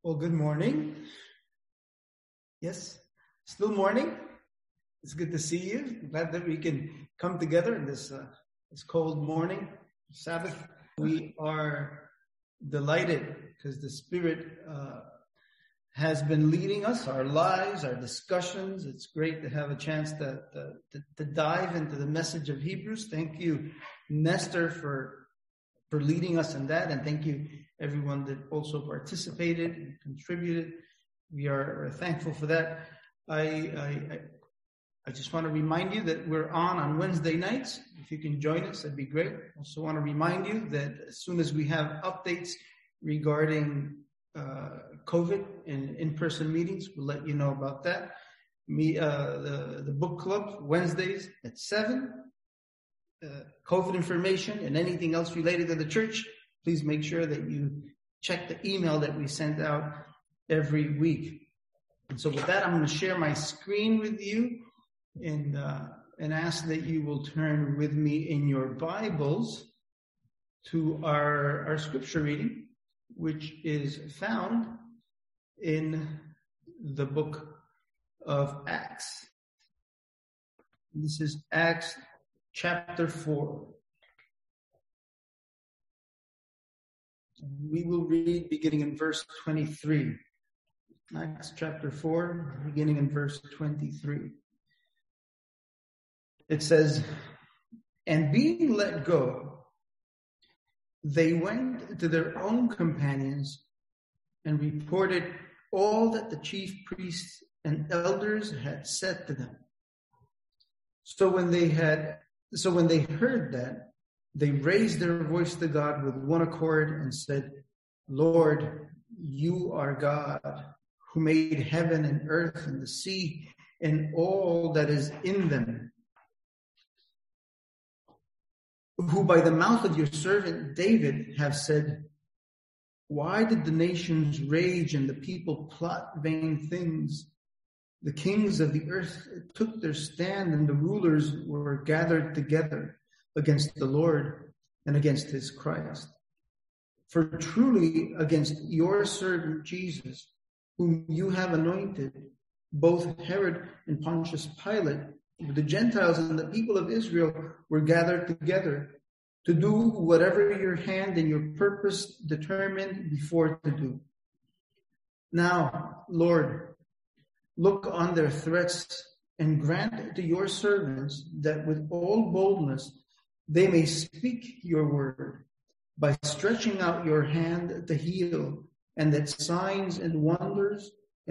Well, good morning. Yes, still morning. It's good to see you. I'm glad that we can come together in this cold morning, Sabbath. We are delighted because the Spirit has been leading us, our lives, our discussions. It's great to have a chance to dive into the message of Hebrews. Thank you, Nestor, for leading us in that, and thank you everyone that also participated and contributed. We are thankful for that. I just want to remind you that we're on Wednesday nights. If you can join us, that'd be great. Also want to remind you that as soon as we have updates regarding COVID and in-person meetings, we'll let you know about that. The book club, Wednesdays at 7. COVID information and anything else related to the church, please make sure that you check the email that we send out every week. And so with that, I'm going to share my screen with you and ask that you will turn with me in your Bibles to our scripture reading, which is found in the book of Acts. This is Acts chapter 4. We will read beginning in verse 23. Acts chapter 4, beginning in verse 23. It says, "And being let go, they went to their own companions and reported all that the chief priests and elders had said to them. So when they heard that, they raised their voice to God with one accord and said, 'Lord, you are God, who made heaven and earth and the sea and all that is in them, who by the mouth of your servant David have said, why did the nations rage and the people plot vain things? The kings of the earth took their stand, and the rulers were gathered together against the Lord and against his Christ. For truly against your servant Jesus, whom you have anointed, both Herod and Pontius Pilate, the Gentiles and the people of Israel were gathered together to do whatever your hand and your purpose determined before to do. Now, Lord, look on their threats and grant to your servants that with all boldness they may speak your word by stretching out your hand to heal, and that signs and wonders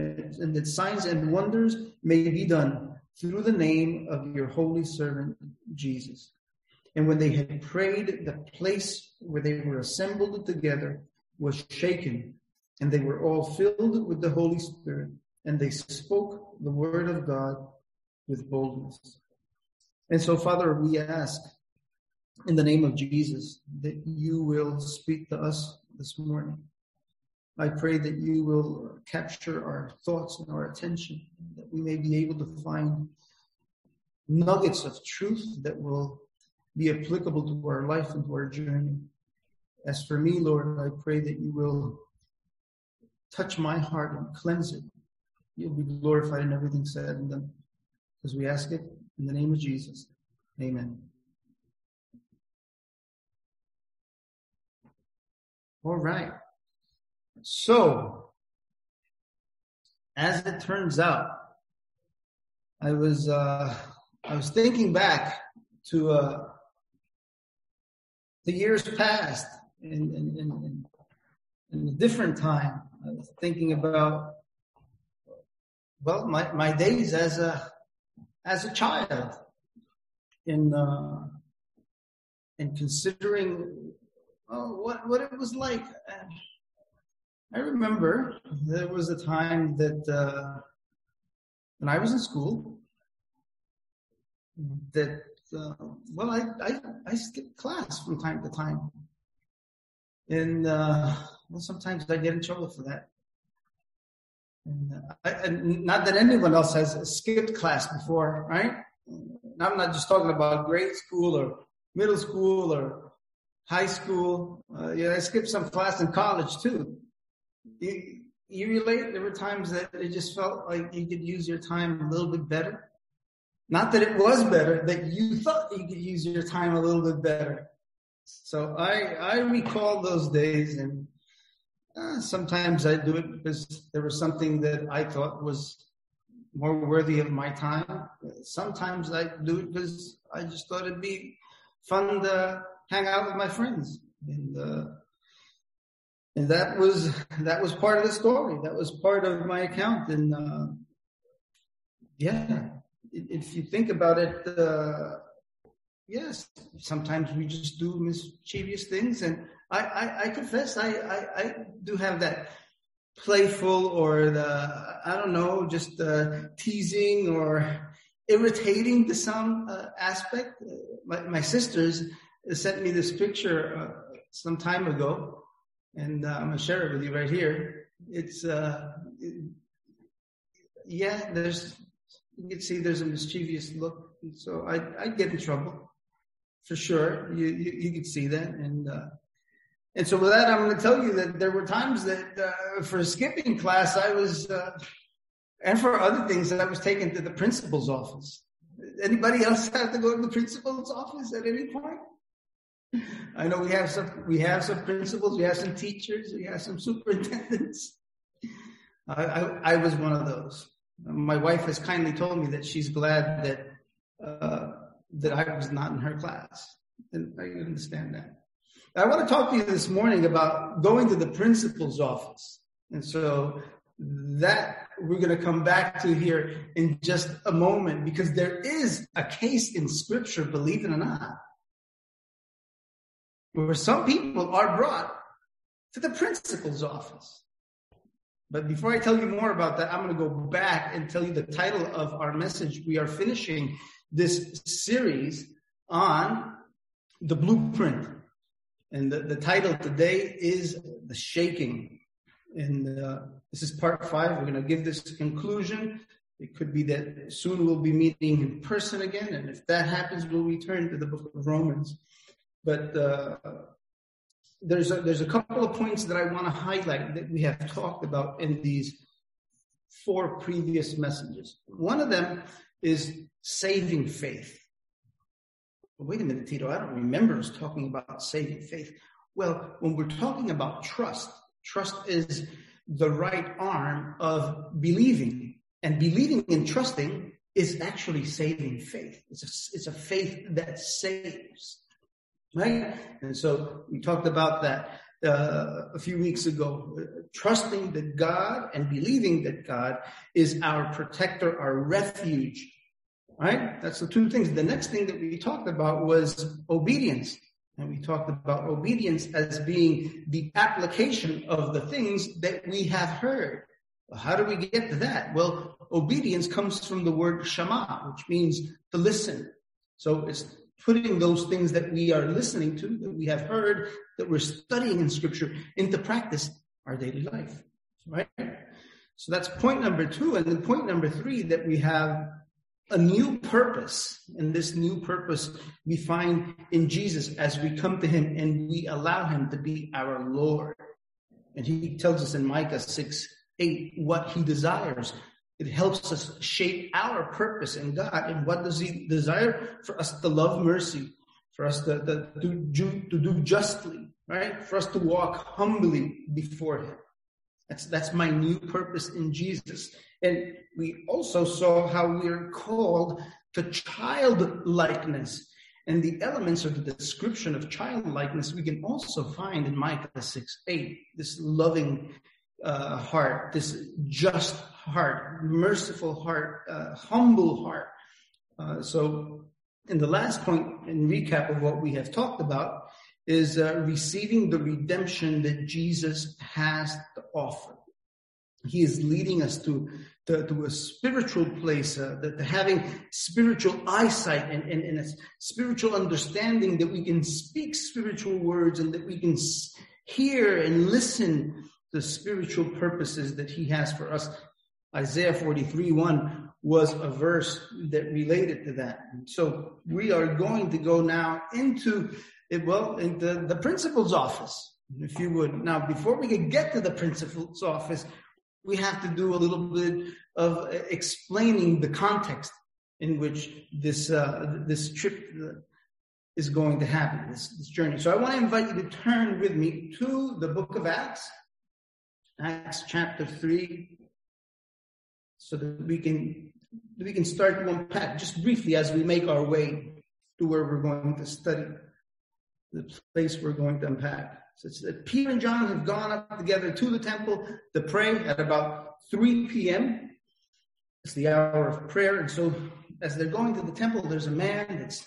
may be done through the name of your holy servant Jesus.' And when they had prayed, the place where they were assembled together was shaken, and they were all filled with the Holy Spirit, and they spoke the word of God with boldness." And so, Father, we ask in the name of Jesus that you will speak to us this morning. I pray that you will capture our thoughts and our attention, that we may be able to find nuggets of truth that will be applicable to our life and to our journey. As for me, Lord, I pray that you will touch my heart and cleanse it. You'll be glorified in everything said and done, because we ask it in the name of Jesus. Amen. All right. So, as it turns out, I was thinking back to the years past in a different time. I was thinking about, well, my days as a child, in considering what it was like. I remember there was a time that when I was in school, that I skipped class from time to time, and sometimes I get in trouble for that. And not that anyone else has skipped class before, right? I'm not just talking about grade school or middle school or high school. I skipped some class in college too. You relate? There were times that it just felt like you could use your time a little bit better. Not that it was better, that you thought you could use your time a little bit better. So I recall those days, and sometimes I do it because there was something that I thought was more worthy of my time. Sometimes I do it because I just thought it'd be fun to hang out with my friends. And that was part of the story. That was part of my account. And if you think about it, yes, sometimes we just do mischievous things. And I confess, I do have that playful or just teasing or irritating to some aspect. My sisters sent me this picture some time ago. And I'm going to share it with you right here. It's, you can see there's a mischievous look. So I get in trouble for sure. You can see that. And so with that, I'm going to tell you that there were times that for skipping class, I was, and for other things that I was taken to the principal's office. Anybody else have to go to the principal's office at any point? I know we have some principals, we have some teachers, we have some superintendents. I was one of those. My wife has kindly told me that she's glad that I was not in her class. And I understand that. I want to talk to you this morning about going to the principal's office. And so that we're going to come back to here in just a moment, because there is a case in Scripture, believe it or not, where some people are brought to the principal's office. But before I tell you more about that, I'm going to go back and tell you the title of our message. We are finishing this series on the blueprint. And the title today is The Shaking. And this is part 5. We're going to give this conclusion. It could be that soon we'll be meeting in person again. And if that happens, we'll return to the book of Romans. But there's a couple of points that I want to highlight that we have talked about in these 4 previous messages. One of them is saving faith. Wait a minute, Tito, I don't remember us talking about saving faith. Well, when we're talking about trust is the right arm of believing. And believing and trusting is actually saving faith. It's a faith that saves. Right? And so we talked about that a few weeks ago. Trusting that God and believing that God is our protector, our refuge. Right? That's the 2 things. The next thing that we talked about was obedience. And we talked about obedience as being the application of the things that we have heard. Well, how do we get to that? Well, obedience comes from the word shema, which means to listen. So it's putting those things that we are listening to, that we have heard, that we're studying in Scripture, into practice, our daily life, right? So that's point number 2. And then point number 3, that we have a new purpose. And this new purpose we find in Jesus as we come to him and we allow him to be our Lord. And he tells us in Micah 6:8 what he desires. It helps us shape our purpose in God. And what does he desire? For us to love mercy, for us to do justly, right? For us to walk humbly before him. That's my new purpose in Jesus. And we also saw how we are called to childlikeness. And the elements of the description of childlikeness we can also find in Micah 6:8. This loving heart, this just heart, merciful heart, humble heart. So in the last point, in recap of what we have talked about, is receiving the redemption that Jesus has to offer. He is leading us to a spiritual place, to having spiritual eyesight and a spiritual understanding, that we can speak spiritual words and that we can hear and listen to spiritual purposes that he has for us. Isaiah 43:1 was a verse that related to that. And so we are going to go now into the principal's office, if you would. Now, before we can get to the principal's office, we have to do a little bit of explaining the context in which this trip is going to happen, this journey. So I want to invite you to turn with me to the book of Acts chapter 3, so that we can start to unpack just briefly as we make our way to where we're going to study, the place we're going to unpack. So it's that Peter and John have gone up together to the temple to pray at about 3 p.m. It's the hour of prayer. And so as they're going to the temple, there's a man that's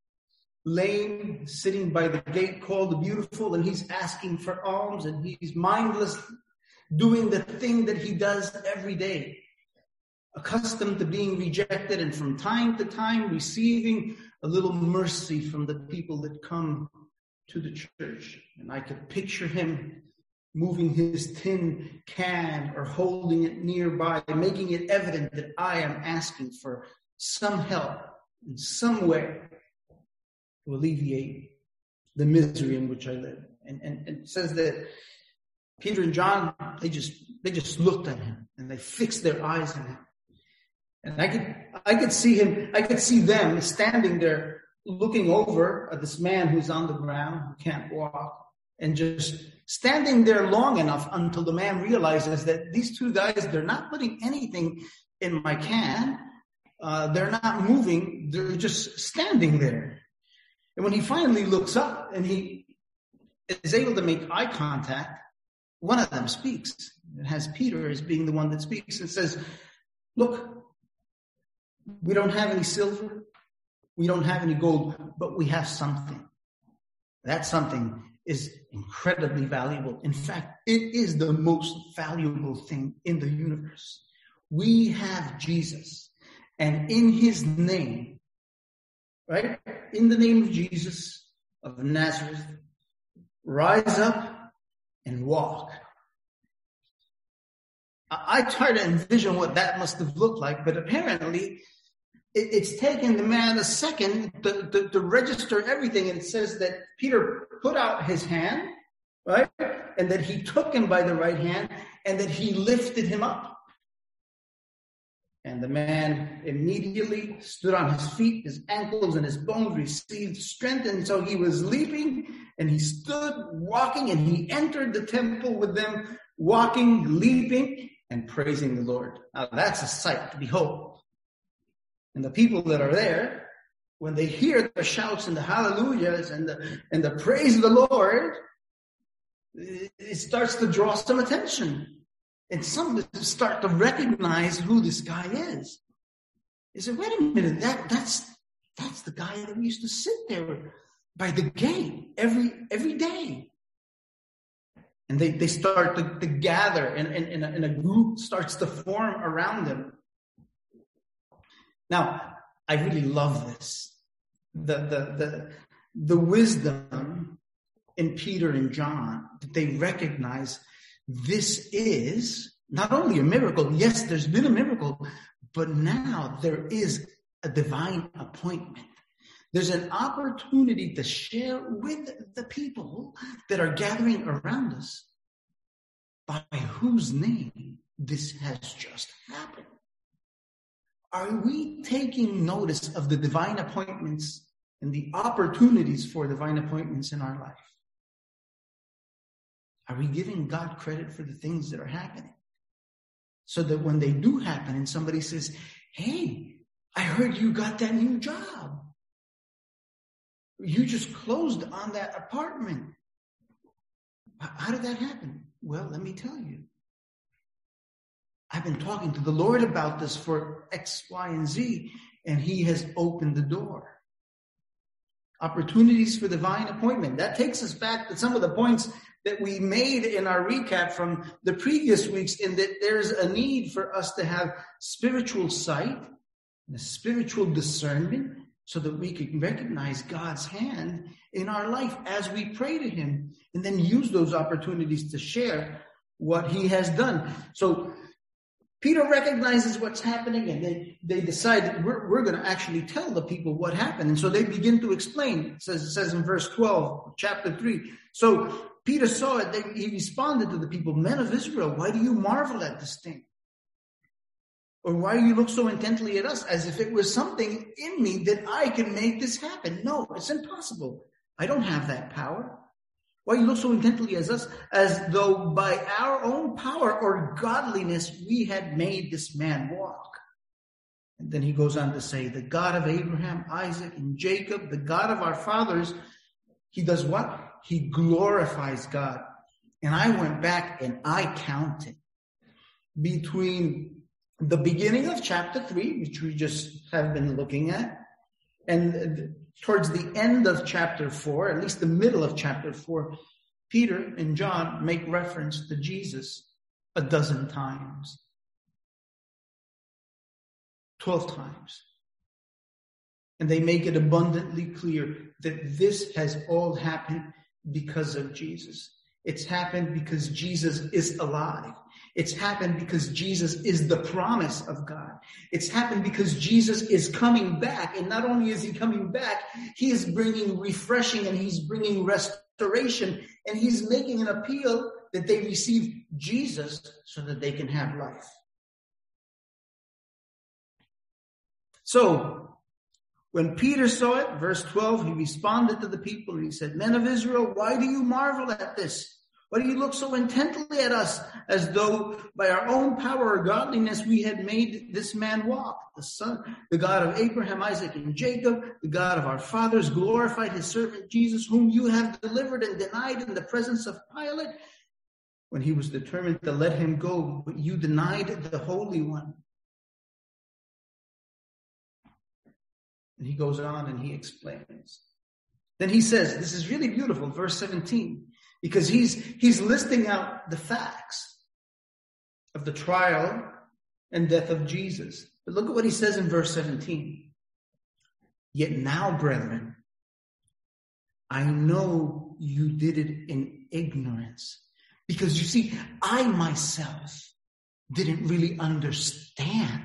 lame, sitting by the gate called the Beautiful, and he's asking for alms, and he's mindless, doing the thing that he does every day, accustomed to being rejected, and from time to time receiving a little mercy from the people that come to the church. And I could picture him moving his tin can or holding it nearby, making it evident that I am asking for some help in some way to alleviate the misery in which I live. And it says that Peter and John, they just looked at him and they fixed their eyes on him. And I could see them standing there looking over at this man who's on the ground, who can't walk, and just standing there long enough until the man realizes that these two guys, they're not putting anything in my can. They're not moving. They're just standing there. And when he finally looks up and he is able to make eye contact, one of them speaks. It has Peter as being the one that speaks and says, "Look, we don't have any silver. We don't have any gold, but we have something. That something is incredibly valuable. In fact, it is the most valuable thing in the universe. We have Jesus, and in his name, right? In the name of Jesus of Nazareth, rise up and walk." I try to envision what that must have looked like, but apparently it's taken the man a second to register everything. And it says that Peter put out his hand, right? And that he took him by the right hand and that he lifted him up. And the man immediately stood on his feet, his ankles and his bones received strength. And so he was leaping and he stood walking and he entered the temple with them, walking, leaping and praising the Lord. Now that's a sight to behold. And the people that are there, when they hear the shouts and the hallelujahs and the praise of the Lord, it starts to draw some attention. And some start to recognize who this guy is. They say, "Wait a minute, that's the guy that we used to sit there by the gate every day." And they start to gather, and a group starts to form around him. Now, I really love this. The wisdom in Peter and John, that they recognize this is not only a miracle. Yes, there's been a miracle, but now there is a divine appointment. There's an opportunity to share with the people that are gathering around us by whose name this has just happened. Are we taking notice of the divine appointments and the opportunities for divine appointments in our life? Are we giving God credit for the things that are happening? So that when they do happen and somebody says, "Hey, I heard you got that new job. You just closed on that apartment. How did that happen?" Well, let me tell you. I've been talking to the Lord about this for X, Y, and Z, and he has opened the door. Opportunities for divine appointment. That takes us back to some of the points that we made in our recap from the previous weeks, in that there's a need for us to have spiritual sight and a spiritual discernment so that we can recognize God's hand in our life as we pray to him, and then use those opportunities to share what he has done. So Peter recognizes what's happening, and they decide we're going to actually tell the people what happened. And so they begin to explain. It says in verse 12, chapter 3. So Peter saw it, then he responded to the people, "Men of Israel, why do you marvel at this thing? Or why do you look so intently at us as if it was something in me that I can make this happen? No, it's impossible. I don't have that power. Why do you look so intently at us as though by our own power or godliness we had made this man walk?" And then he goes on to say, "The God of Abraham, Isaac, and Jacob, the God of our fathers," he does what? He glorifies God. And I went back and I counted between the beginning of chapter 3, which we just have been looking at, and towards the end of chapter 4, at least the middle of chapter 4, Peter and John make reference to Jesus 12 times. 12 times. And they make it abundantly clear that this has all happened because of Jesus. It's happened because Jesus is alive. It's happened because Jesus is the promise of God. It's happened because Jesus is coming back. And not only is he coming back, he is bringing refreshing and he's bringing restoration. And he's making an appeal that they receive Jesus so that they can have life. So, when Peter saw it, verse 12, he responded to the people and he said, "Men of Israel, why do you marvel at this? Why do you look so intently at us as though by our own power or godliness we had made this man walk? The God of Abraham, Isaac, and Jacob, the God of our fathers, glorified his servant Jesus, whom you have delivered and denied in the presence of Pilate when he was determined to let him go, but you denied the Holy One." And he goes on and he explains. Then he says, this is really beautiful, verse 17, because he's listing out the facts of the trial and death of Jesus. But look at what he says in verse 17. "Yet now, brethren, I know you did it in ignorance." Because you see, I myself didn't really understand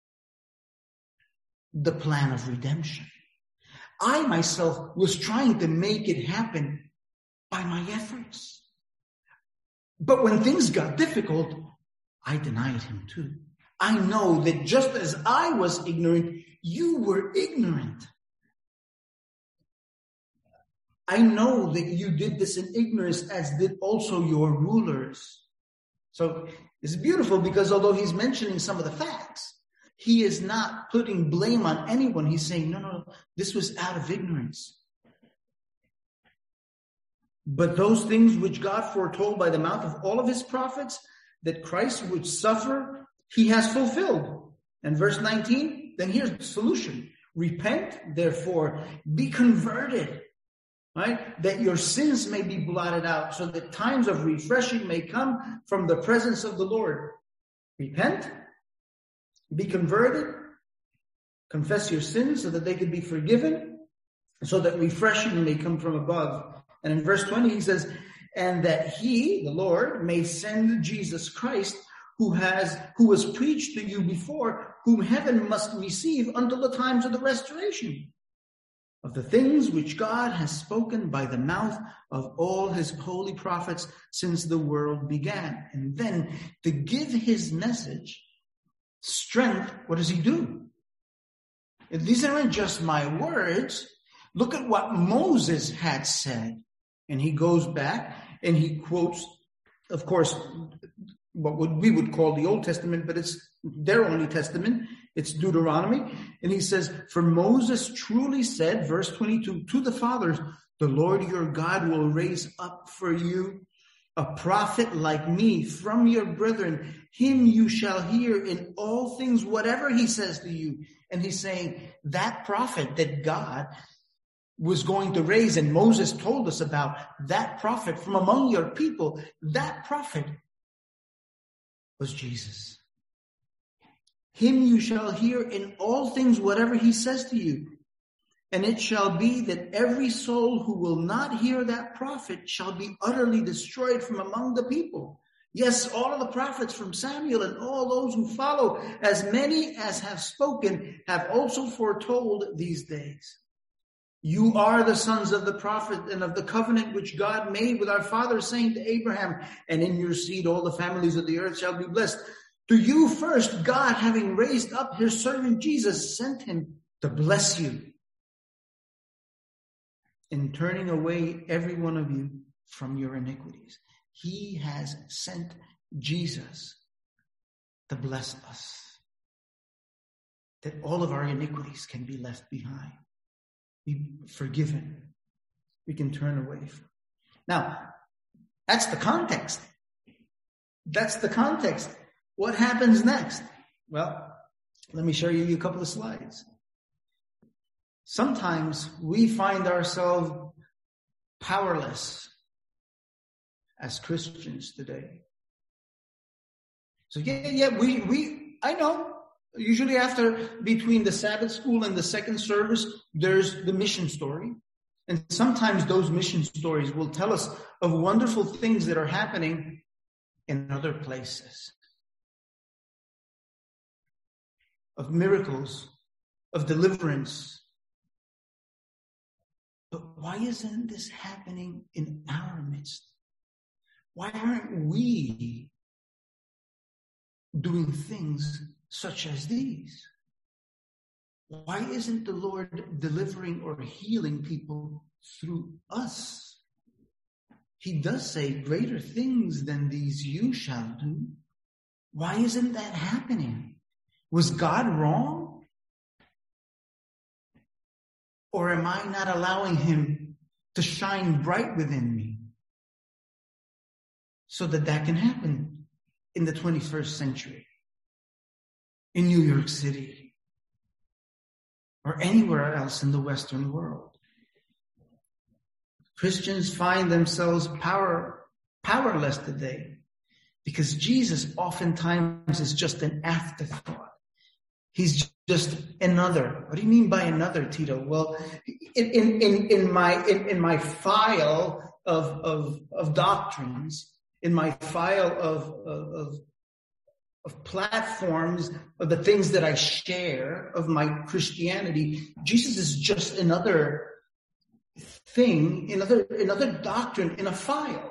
the plan of redemption. I myself was trying to make it happen by my efforts. But when things got difficult, I denied him too. I know that just as I was ignorant, you were ignorant. I know that you did this in ignorance, as did also your rulers. So it's beautiful because although he's mentioning some of the facts, he is not putting blame on anyone. He's saying, no, this was out of ignorance. "But those things which God foretold by the mouth of all of his prophets, that Christ would suffer, he has fulfilled." And verse 19, then here's the solution. "Repent, therefore, be converted, right? That your sins may be blotted out, so that times of refreshing may come from the presence of the Lord." Repent, be converted, confess your sins so that they can be forgiven, so that refreshing may come from above. And in verse 20 he says, "And that he, the Lord, may send Jesus Christ, who was preached to you before, whom heaven must receive until the times of the restoration of the things which God has spoken by the mouth of all his holy prophets since the world began." And then to give his message strength, what does he do? If these aren't just my words. Look at what Moses had said. And he goes back and he quotes, of course, what we would call the Old Testament, but it's their only testament. It's Deuteronomy. And he says, "For Moses truly said," verse 22, "to the fathers, the Lord your God will raise up for you a prophet like me from your brethren. Him you shall hear in all things, whatever he says to you." And he's saying that prophet that God was going to raise, and Moses told us about that prophet from among your people, that prophet was Jesus. "Him you shall hear in all things, whatever he says to you. And it shall be that every soul who will not hear that prophet shall be utterly destroyed from among the people. Yes, all of the prophets from Samuel and all those who follow, as many as have spoken, have also foretold these days." You are the sons of the prophet and of the covenant which God made with our father, saying to Abraham, and in your seed all the families of the earth shall be blessed. To you first, God, having raised up his servant Jesus, sent him to bless you, in turning away every one of you from your iniquities. He has sent Jesus to bless us, that all of our iniquities can be left behind, be forgiven. We can turn away from. Now, that's the context. That's the context. What happens next? Well, let me show you a couple of slides. Sometimes we find ourselves powerless as Christians today. So I know, usually between the Sabbath school and the second service, there's the mission story. And sometimes those mission stories will tell us of wonderful things that are happening in other places. Of miracles, of deliverance. But why isn't this happening in our midst? Why aren't we doing things such as these? Why isn't the Lord delivering or healing people through us? He does say, greater things than these you shall do. Why isn't that happening? Was God wrong? Or am I not allowing him to shine bright within me so that can happen in the 21st century, in New York City, or anywhere else in the Western world? Christians find themselves powerless today because Jesus oftentimes is just an afterthought. He's just another. What do you mean by another, Tito? Well, in my file of doctrines, in my file of platforms, of the things that I share of my Christianity, Jesus is just another thing, another doctrine in a file.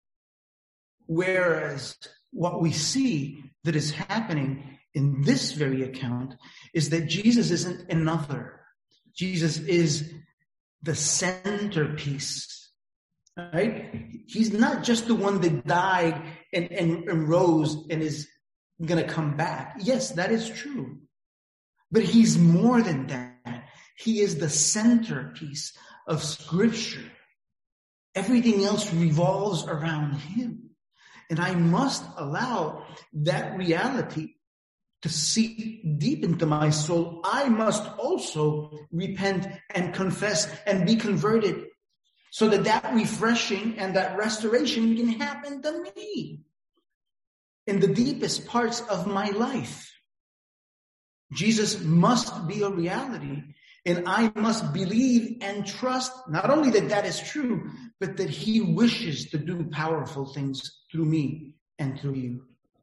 Whereas what we see that is happening in this very account is that Jesus isn't another. Jesus is the centerpiece, right? He's not just the one that died and rose and is going to come back. Yes, that is true. But he's more than that. He is the centerpiece of Scripture. Everything else revolves around him. And I must allow that reality to seep deep into my soul. I must also repent and confess and be converted so that refreshing and that restoration can happen to me in the deepest parts of my life. Jesus must be a reality, and I must believe and trust not only that is true, but that he wishes to do powerful things through me and through you.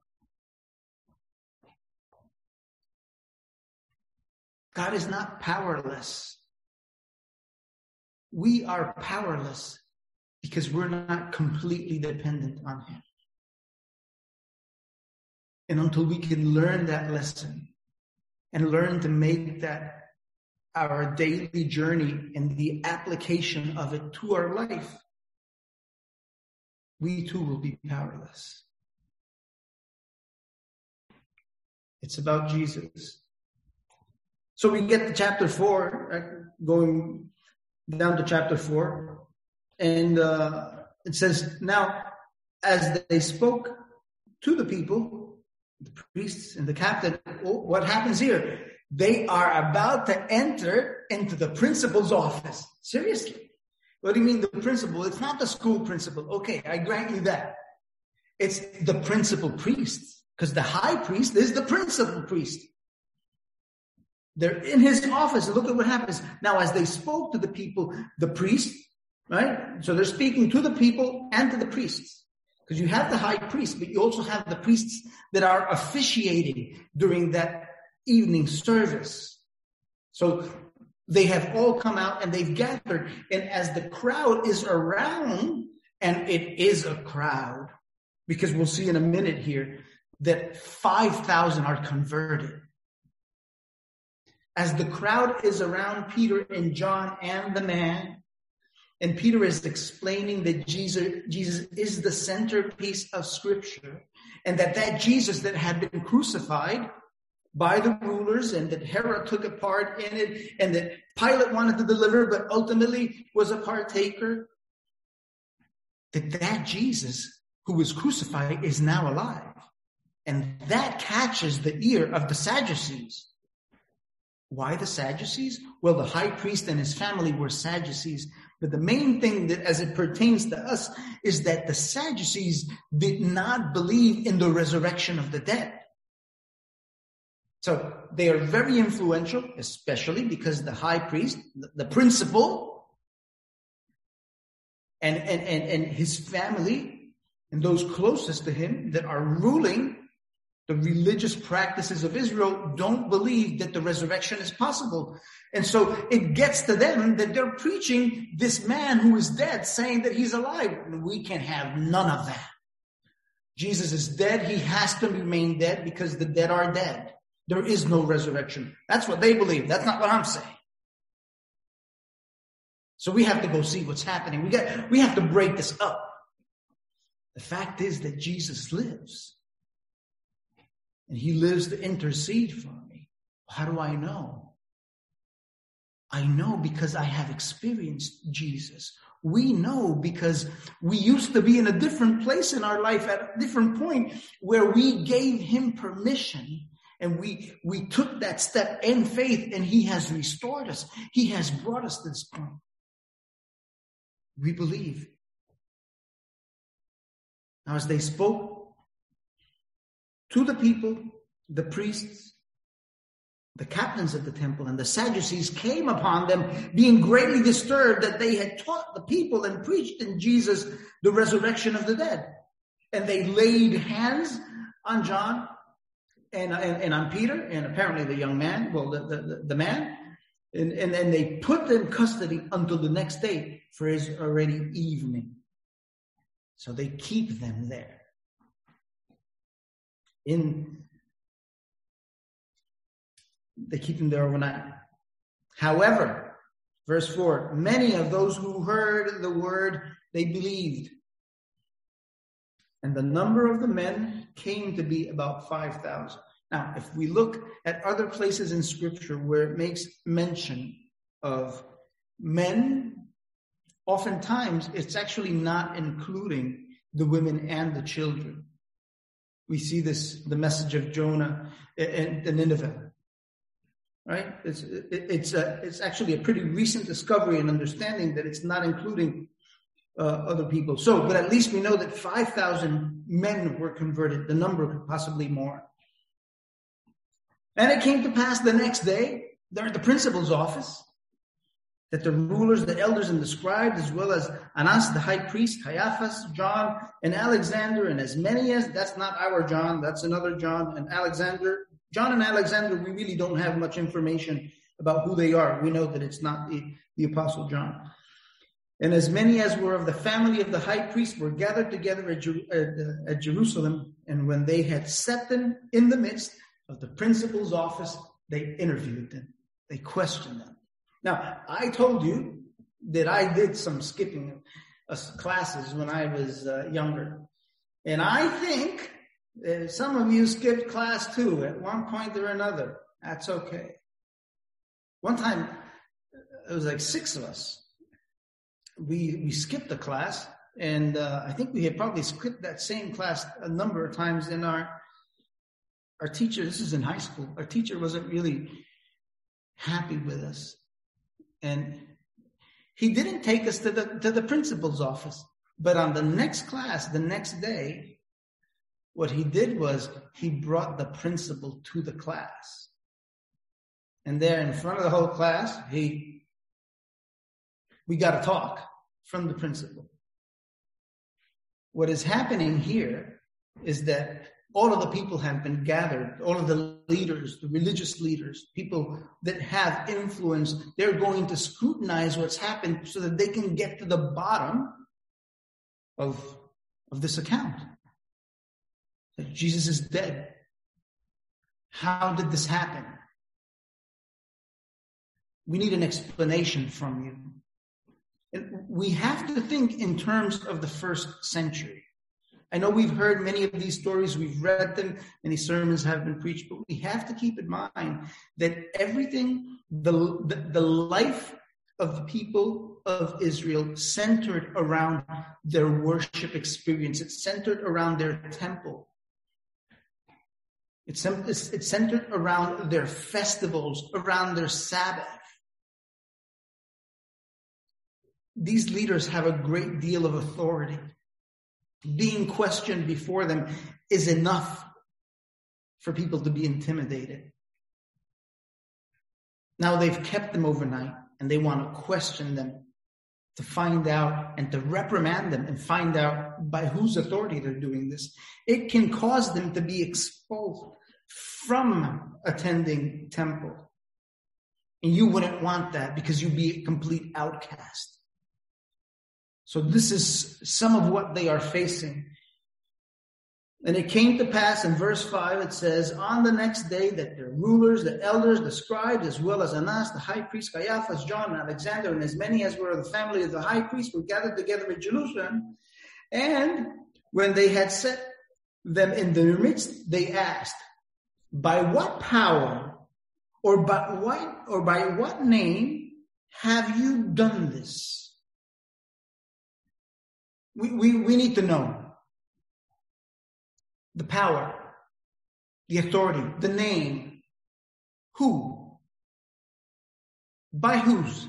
God is not powerless. We are powerless because we're not completely dependent on him. And until we can learn that lesson and learn to make that our daily journey and the application of it to our life, we too will be powerless. It's about Jesus. So we get to chapter 4, going down to chapter 4, and it says, now, as they spoke to the people, the priests and the captain, what happens here? They are about to enter into the principal's office. Seriously. What do you mean the principal? It's not the school principal. Okay, I grant you that. It's the principal priest, because the high priest is the principal priest. They're in his office. Look at what happens. Now, as they spoke to the people, the priests, right? So they're speaking to the people and to the priests. Because you have the high priest, but you also have the priests that are officiating during that evening service. So They have all come out and they've gathered. And as the crowd is around, and it is a crowd, because we'll see in a minute here that 5,000 are converted. As the crowd is around Peter and John and the man, and Peter is explaining that Jesus is the centerpiece of Scripture, and that Jesus that had been crucified by the rulers, and that Herod took a part in it, and that Pilate wanted to deliver, but ultimately was a partaker, that Jesus who was crucified is now alive. And that catches the ear of the Sadducees. Why the Sadducees? Well, the high priest and his family were Sadducees. But the main thing that as it pertains to us is that the Sadducees did not believe in the resurrection of the dead. So they are very influential, especially because the high priest, the principal, and his family, and those closest to him that are ruling the religious practices of Israel, don't believe that the resurrection is possible. And so it gets to them that they're preaching this man who is dead, saying that he's alive. And we can have none of that. Jesus is dead. He has to remain dead because the dead are dead. There is no resurrection. That's what they believe. That's not what I'm saying. So we have to go see what's happening. We have to break this up. The fact is that Jesus lives. And he lives to intercede for me. How do I know? I know because I have experienced Jesus. We know because we used to be in a different place in our life at a different point where we gave him permission, and we took that step in faith, and he has restored us. He has brought us to this point. We believe. Now, as they spoke to the people, the priests, the captains of the temple, and the Sadducees came upon them, being greatly disturbed that they had taught the people and preached in Jesus the resurrection of the dead. And they laid hands on John and on Peter, and apparently the young man, well, the man, and they put them in custody until the next day, for it is already evening. So they keep them there. They keep them there overnight. However, verse 4, many of those who heard the word, they believed. And the number of the men came to be about 5,000. Now, if we look at other places in Scripture where it makes mention of men, oftentimes it's actually not including the women and the children. We see this, the message of Jonah and Nineveh, right? It's actually a pretty recent discovery and understanding that it's not including other people. So, but at least we know that 5,000 men were converted. The number could possibly more. And it came to pass the next day, they're at the principal's office, that the rulers, the elders, and the scribes, as well as Annas, the high priest, Caiaphas, John, and Alexander, and as many as, that's not our John, that's another John, and Alexander. John and Alexander, we really don't have much information about who they are. We know that it's not the Apostle John. And as many as were of the family of the high priest were gathered together at Jerusalem, and when they had set them in the midst of the principal's office, they interviewed them. They questioned them. Now, I told you that I did some skipping classes when I was younger. And I think some of you skipped class too at one point or another. That's okay. One time, it was like 6 of us. We skipped a class, and I think we had probably skipped that same class a number of times. In our teacher, this is in high school, our teacher wasn't really happy with us. And he didn't take us to the principal's office. But on the next class, the next day, what he did was he brought the principal to the class. And there in front of the whole class, we got a talk from the principal. What is happening here is that all of the people have been gathered, all of the leaders, the religious leaders, people that have influence, they're going to scrutinize what's happened so that they can get to the bottom of this account. That Jesus is dead. How did this happen? We need an explanation from you. And we have to think in terms of the first century. I know we've heard many of these stories, we've read them, many sermons have been preached, but we have to keep in mind that everything, the life of the people of Israel centered around their worship experience. It's centered around their temple. It's centered around their festivals, around their Sabbath. These leaders have a great deal of authority. Being questioned before them is enough for people to be intimidated. Now they've kept them overnight and they want to question them to find out and to reprimand them and find out by whose authority they're doing this. It can cause them to be expelled from attending temple. And you wouldn't want that because you'd be a complete outcast. So this is some of what they are facing. And it came to pass in verse 5, it says, on the next day that their rulers, the elders, the scribes, as well as Annas, the high priest, Caiaphas, John, and Alexander, and as many as were of the family of the high priest were gathered together in Jerusalem. And when they had set them in their midst, they asked, by what power or by what name have you done this? We need to know the power, the authority, the name, who, by whose.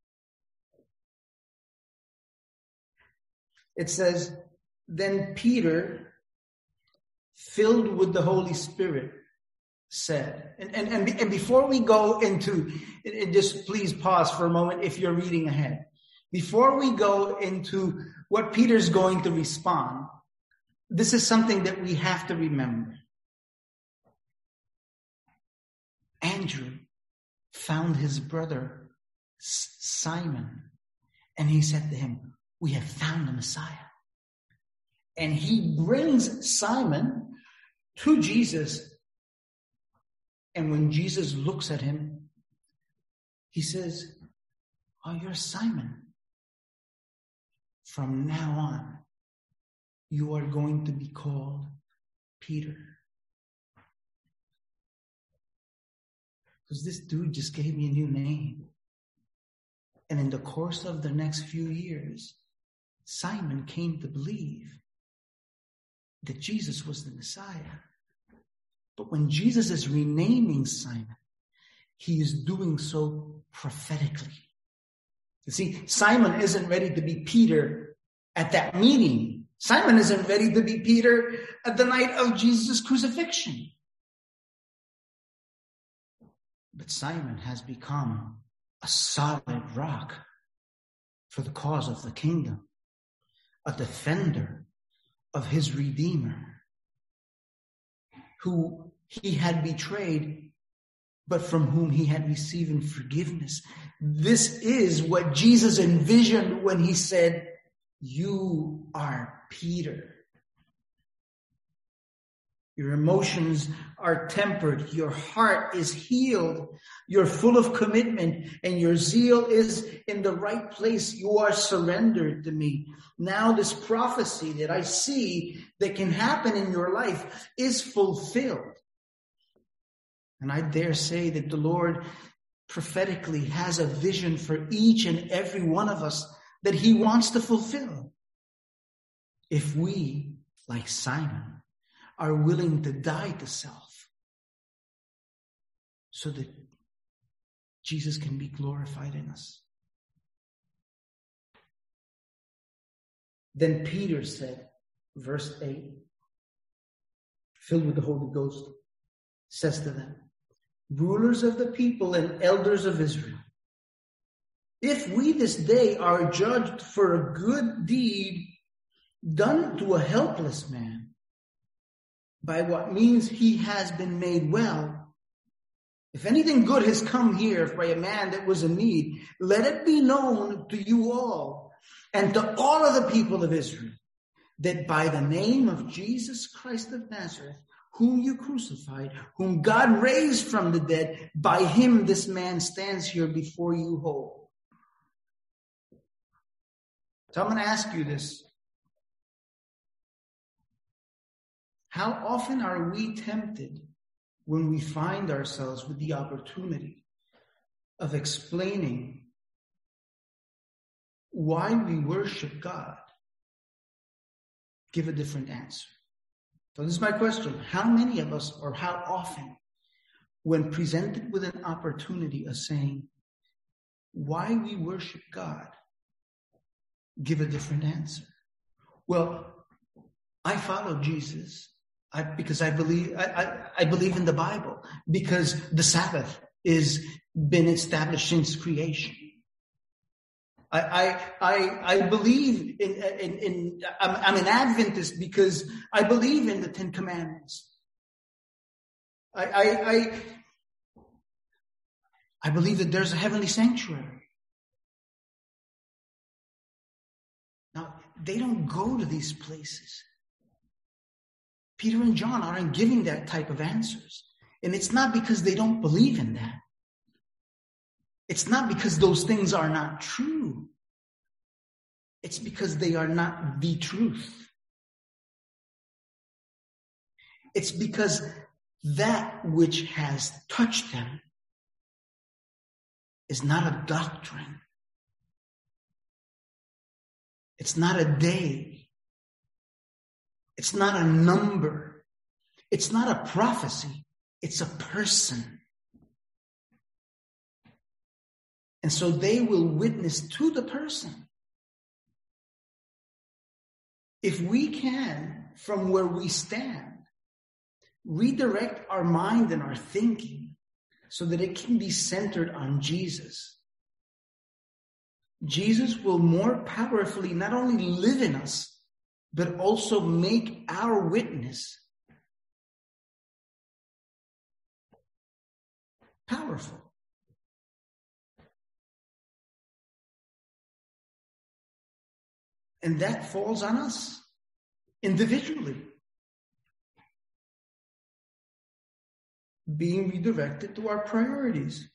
It says, then Peter, filled with the Holy Spirit, said, and before we go into, just please pause for a moment if you're reading ahead. Before we go into what Peter's going to respond, this is something that we have to remember. Andrew found his brother Simon, and he said to him, we have found the Messiah. And he brings Simon to Jesus. And when Jesus looks at him, he says, oh, you're Simon. From now on, you are going to be called Peter. Because this dude just gave me a new name. And in the course of the next few years, Simon came to believe that Jesus was the Messiah. But when Jesus is renaming Simon, he is doing so prophetically. You see, Simon isn't ready to be Peter at that meeting. Simon isn't ready to be Peter at the night of Jesus' crucifixion. But Simon has become a solid rock for the cause of the kingdom, a defender of his Redeemer, who he had betrayed, but from whom he had received forgiveness. This is what Jesus envisioned when he said, you are Peter. Your emotions are tempered. Your heart is healed. You're full of commitment and your zeal is in the right place. You are surrendered to me. Now this prophecy that I see that can happen in your life is fulfilled. And I dare say that the Lord prophetically has a vision for each and every one of us that he wants to fulfill. If we, like Simon, are willing to die to self so that Jesus can be glorified in us. Then Peter said, verse 8, filled with the Holy Ghost, says to them, rulers of the people and elders of Israel, if we this day are judged for a good deed done to a helpless man, by what means he has been made well. If anything good has come here by a man that was in need, let it be known to you all and to all of the people of Israel that by the name of Jesus Christ of Nazareth, whom you crucified, whom God raised from the dead, by him this man stands here before you whole. So I'm going to ask you this. How often are we tempted when we find ourselves with the opportunity of explaining why we worship God? Give a different answer. So this is my question. How many of us, or how often, when presented with an opportunity of saying why we worship God, give a different answer? Well, I follow Jesus because I believe in the Bible, because the Sabbath is been established since creation. I believe I'm an Adventist because I believe in the Ten Commandments. I believe that there's a heavenly sanctuary. Now, they don't go to these places. Peter and John aren't giving that type of answers. And it's not because they don't believe in that. It's not because those things are not true. It's because they are not the truth. It's because that which has touched them is not a doctrine. It's not a day. It's not a number. It's not a prophecy. It's a person. And so they will witness to the person. If we can, from where we stand, redirect our mind and our thinking so that it can be centered on Jesus, Jesus will more powerfully not only live in us, but also make our witness powerful. And that falls on us individually. Being redirected to our priorities.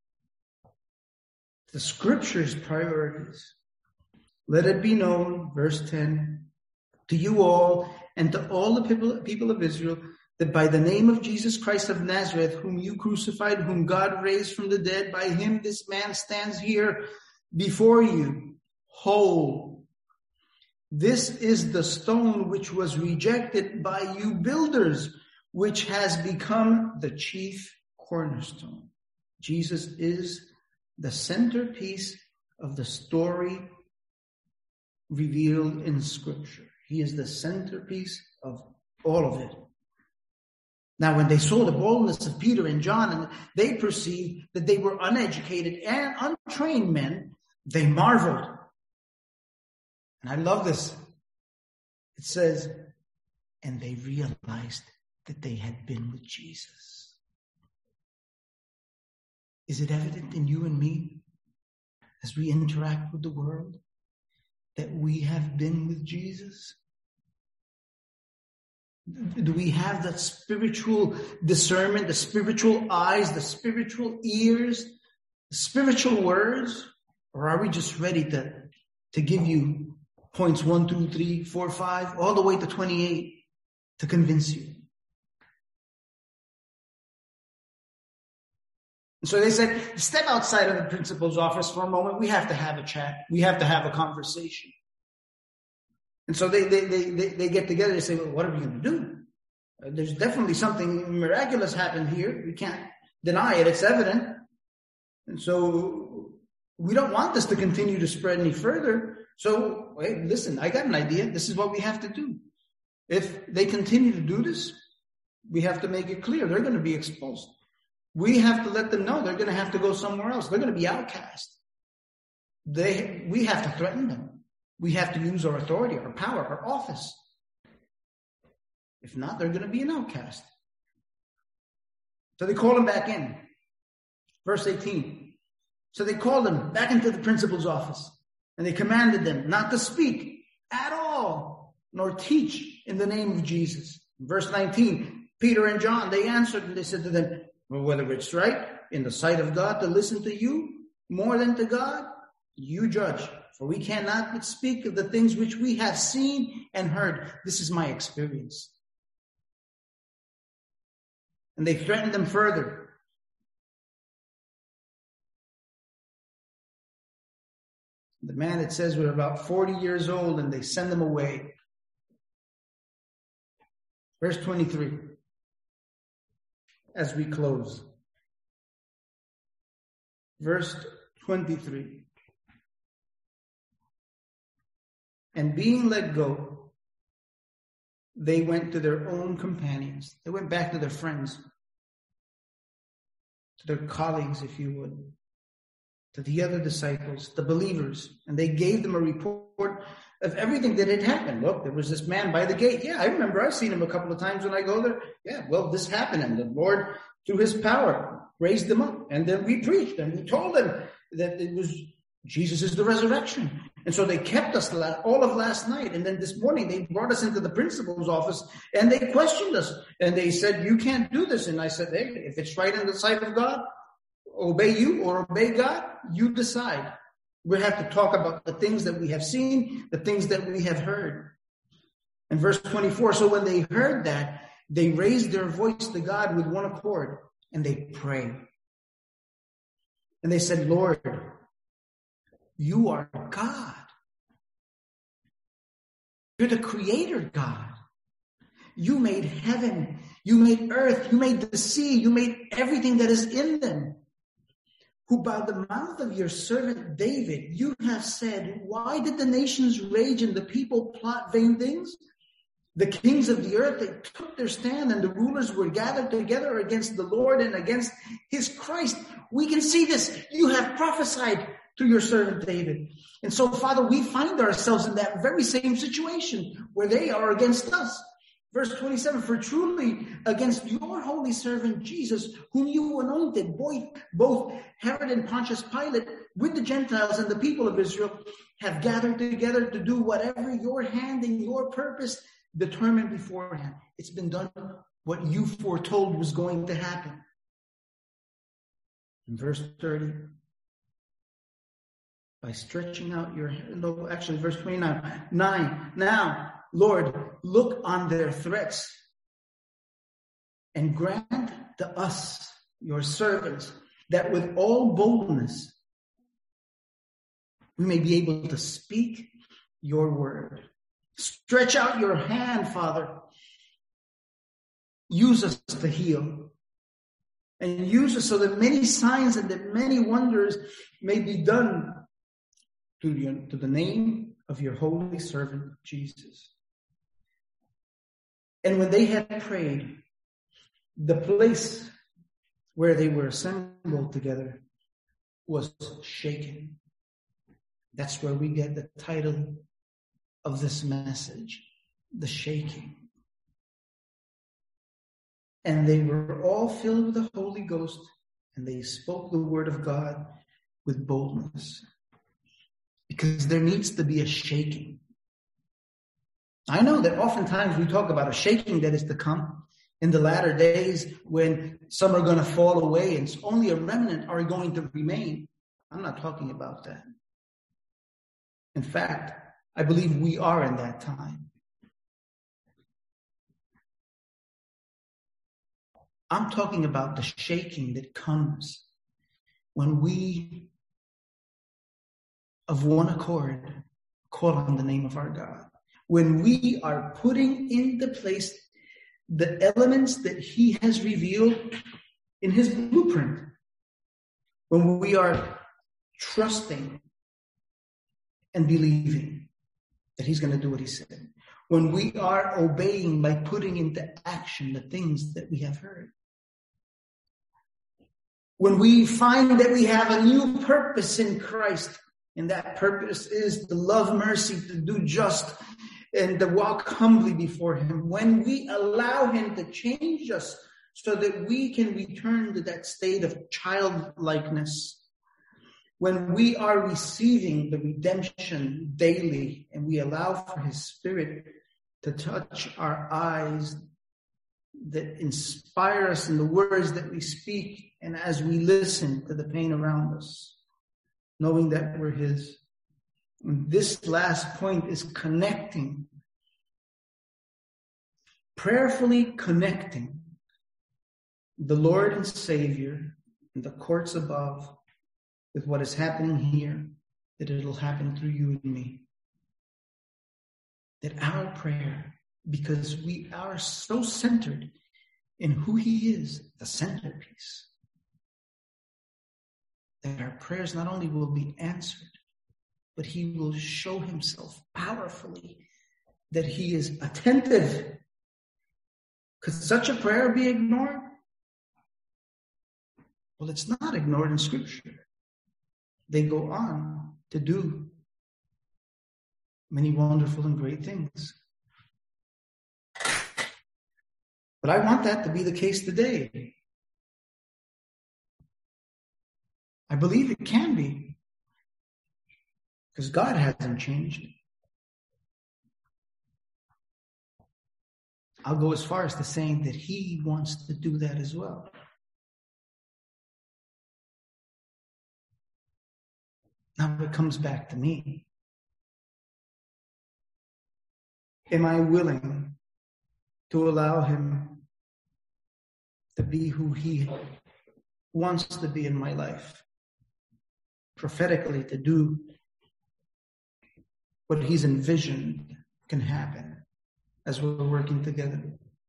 The scripture's priorities. Let it be known, verse 10, to you all and to all the people of Israel, that by the name of Jesus Christ of Nazareth, whom you crucified, whom God raised from the dead, by him this man stands here before you, whole. This is the stone which was rejected by you builders, which has become the chief cornerstone. Jesus is the centerpiece of the story revealed in Scripture. He is the centerpiece of all of it. Now, when they saw the boldness of Peter and John, and they perceived that they were uneducated and untrained men, they marveled. And I love this. It says, and they realized that they had been with Jesus. Is it evident in you and me as we interact with the world that we have been with Jesus? Do we have that spiritual discernment, the spiritual eyes, the spiritual ears, the spiritual words? Or are we just ready to give you points 1, 2, 3, 4, 5, all the way to 28 to convince you? So they said, step outside of the principal's office for a moment. We have to have a chat. We have to have a conversation. And so they get together. They say, well, what are we going to do? There's definitely something miraculous happened here. We can't deny it. It's evident. And so we don't want this to continue to spread any further. So, wait, listen, I got an idea. This is what we have to do. If they continue to do this, we have to make it clear they're going to be exposed. We have to let them know they're going to have to go somewhere else. They're going to be outcast. We have to threaten them. We have to use our authority, our power, our office. If not, they're going to be an outcast. So they called him back in. Verse 18. So they called him back into the principal's office, and they commanded them not to speak at all, nor teach in the name of Jesus. Verse 19, Peter and John, they answered and they said to them, well, whether it's right in the sight of God to listen to you more than to God, you judge. For we cannot but speak of the things which we have seen and heard. This is my experience. And they threatened them further. The man, it says, was about 40 years old, and they send him away. Verse 23, as we close. Verse 23. And being let go, they went to their own companions. They went back to their friends, to their colleagues, if you would, to the other disciples, the believers, and they gave them a report of everything that had happened. Look, there was this man by the gate. Yeah, I remember. I've seen him a couple of times when I go there. Yeah, well, this happened, and the Lord, through his power, raised him up. And then we preached, and we told them that it was Jesus is the resurrection. And so they kept us all of last night. And then this morning, they brought us into the principal's office, and they questioned us. And they said, you can't do this. And I said, hey, if it's right in the sight of God, obey you or obey God, you decide. We have to talk about the things that we have seen, the things that we have heard. And verse 24, so when they heard that, they raised their voice to God with one accord, and they prayed. And they said, Lord, you are God. You're the creator God. You made heaven. You made earth. You made the sea. You made everything that is in them. Who by the mouth of your servant David, you have said, why did the nations rage and the people plot vain things? The kings of the earth, they took their stand, and the rulers were gathered together against the Lord and against his Christ. We can see this. You have prophesied to your servant David. And so, Father, we find ourselves in that very same situation where they are against us. Verse 27, for truly against your holy servant Jesus, whom you anointed, both Herod and Pontius Pilate, with the Gentiles and the people of Israel, have gathered together to do whatever your hand and your purpose determined beforehand. It's been done what you foretold was going to happen. In verse 30, by stretching out your hand, no, actually verse 29, now, Lord, look on their threats and grant to us, your servants, that with all boldness we may be able to speak your word. Stretch out your hand, Father. Use us to heal. And use us so that many signs and that many wonders may be done to the name of your holy servant, Jesus. And when they had prayed, the place where they were assembled together was shaken. That's where we get the title of this message, the shaking. And they were all filled with the Holy Ghost, and they spoke the word of God with boldness. Because there needs to be a shaking. I know that oftentimes we talk about a shaking that is to come in the latter days when some are going to fall away and only a remnant are going to remain. I'm not talking about that. In fact, I believe we are in that time. I'm talking about the shaking that comes when we, of one accord, call on the name of our God. When we are putting into place the elements that he has revealed in his blueprint. When we are trusting and believing that he's going to do what he said. When we are obeying by putting into action the things that we have heard. When we find that we have a new purpose in Christ, and that purpose is to love mercy, to do just, and to walk humbly before him, when we allow him to change us so that we can return to that state of childlikeness, when we are receiving the redemption daily and we allow for his Spirit to touch our eyes, that inspire us in the words that we speak and as we listen to the pain around us, knowing that we're his. And this last point is connecting, prayerfully connecting the Lord and Savior in the courts above with what is happening here, that it'll happen through you and me. That our prayer, because we are so centered in who he is, the centerpiece, that our prayers not only will be answered, but he will show himself powerfully that he is attentive. Could such a prayer be ignored? Well, it's not ignored in Scripture. They go on to do many wonderful and great things. But I want that to be the case today. I believe it can be, because God hasn't changed. I'll go as far as to saying that he wants to do that as well. Now it comes back to me. Am I willing to allow him to be who he wants to be in my life? Prophetically, to do what he's envisioned can happen as we're working together.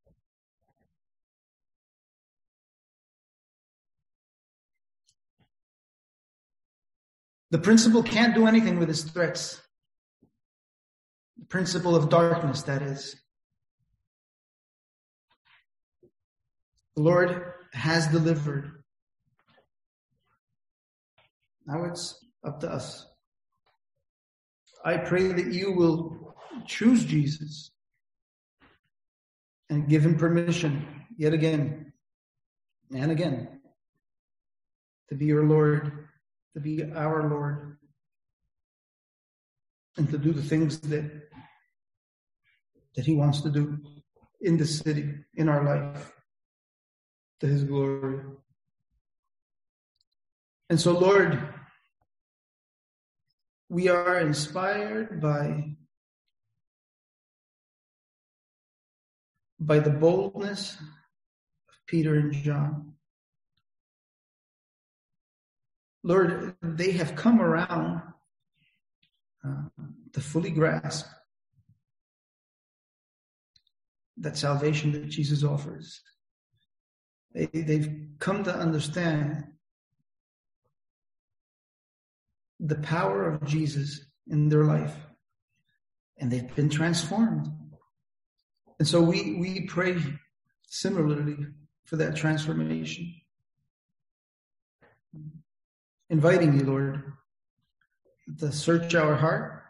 The principal can't do anything with his threats. The principle of darkness, that is. The Lord has delivered. Now it's up to us. I pray that you will choose Jesus and give him permission yet again and again to be your Lord, to be our Lord, and to do the things that he wants to do in the city, in our life, to his glory. And so, Lord, we are inspired by the boldness of Peter and John. Lord, they have come around to fully grasp that salvation that Jesus offers. They've come to understand the power of Jesus in their life, and they've been transformed. And so we pray similarly for that transformation. Inviting you, Lord, to search our heart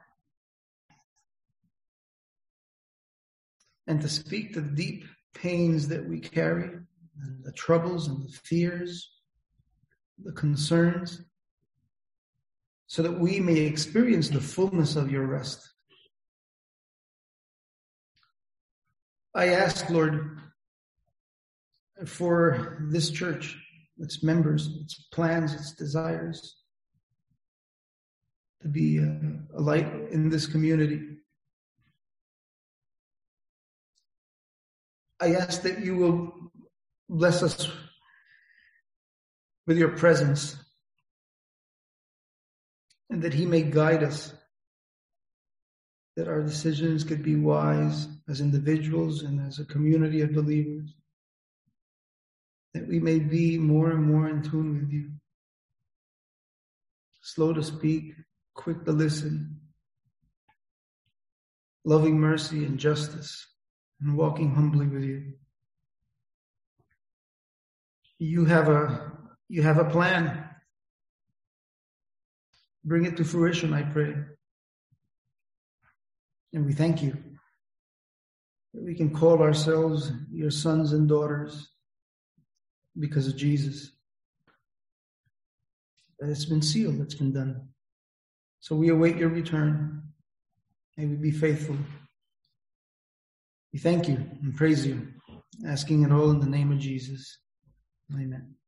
and to speak to the deep pains that we carry, and the troubles and the fears, the concerns, so that we may experience the fullness of your rest. I ask, Lord, for this church, its members, its plans, its desires, to be a light in this community. I ask that you will bless us with your presence, and that he may guide us, that our decisions could be wise as individuals and as a community of believers, that we may be more and more in tune with you, slow to speak, quick to listen, loving mercy and justice, and walking humbly with you. You have a plan. Bring it to fruition, I pray. And we thank you that we can call ourselves your sons and daughters because of Jesus. That it's been sealed, it's been done. So we await your return. May we be faithful. We thank you and praise you, asking it all in the name of Jesus. Amen.